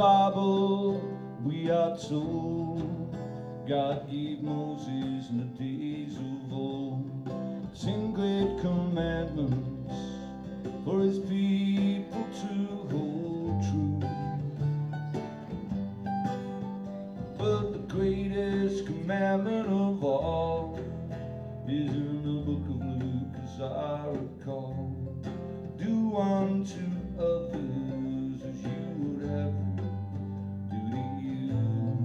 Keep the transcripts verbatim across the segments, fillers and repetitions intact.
Bible we are told God gave Moses in the days of old ten great commandments for his people to hold true. But the greatest commandment of all is in the book of Luke, as I recall. Do unto others as you would have them do to you.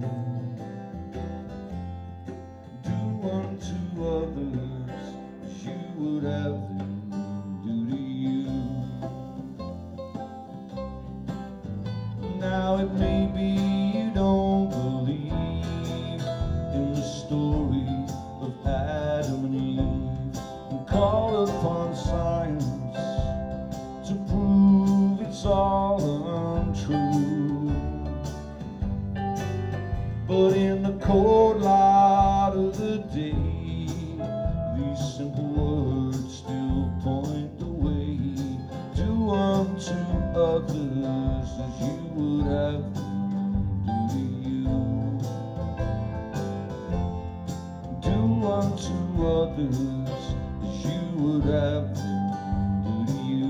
Do unto others as you would have them do to you. Now it may be you don't believe in the story of Adam and Eve, and call upon science to prove it's all untrue. But in the cold light of the day, these simple words still point the way. Do unto others as you would have them do to you. Do unto others as you would have them do to you.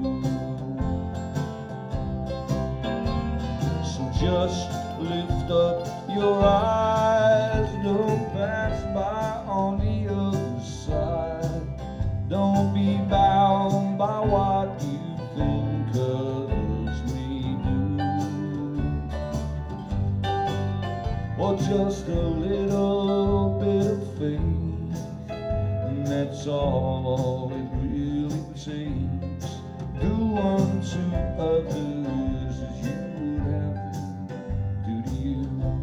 So just lift up your eyes, don't pass by on the other side. Don't be bound by what you think others may do, or just a little bit of faith, and that's all it really takes. Do unto others as you would have them do to you.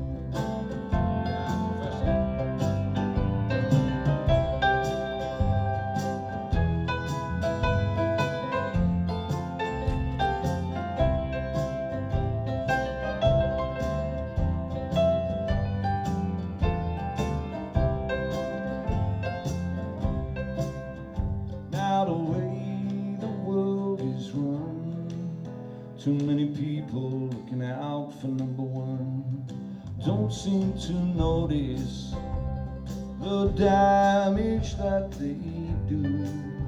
Now the way the world is run, too many people looking out for number one, don't seem to notice the damage that they do.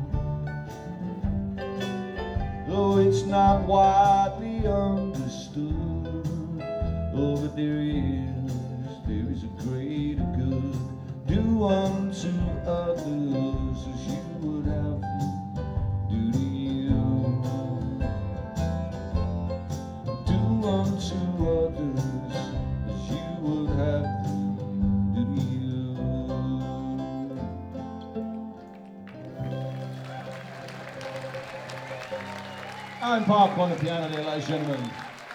Though it's not widely understood, oh, but there is, there is a greater good. Do unto others as you would have them do to you. Do unto others as you would have them do to you. Alan Park on the piano there, ladies and gentlemen.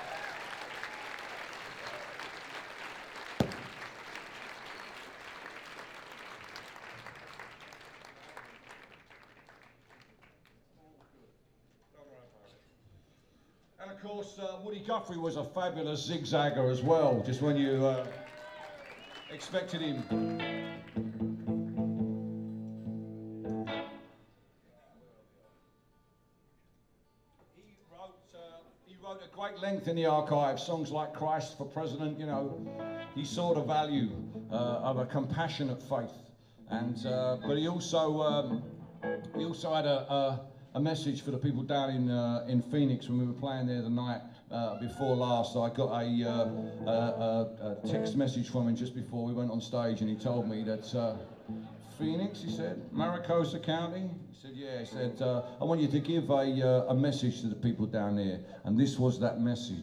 And of course, uh, Woody Guthrie was a fabulous zigzagger as well, just when you uh, expected him. He wrote, uh, he wrote at great length in the archive songs like Christ for President. You know, he saw the value uh, of a compassionate faith, and uh, but he also um, he also had a, a a message for the people down in uh, in Phoenix when we were playing there the night uh, before last. I got a, uh, a, a, a text message from him just before we went on stage, and he told me that uh, Phoenix, he said, Maricopa County. He said, yeah. He said, uh, I want you to give a uh, a message to the people down there, and this was that message.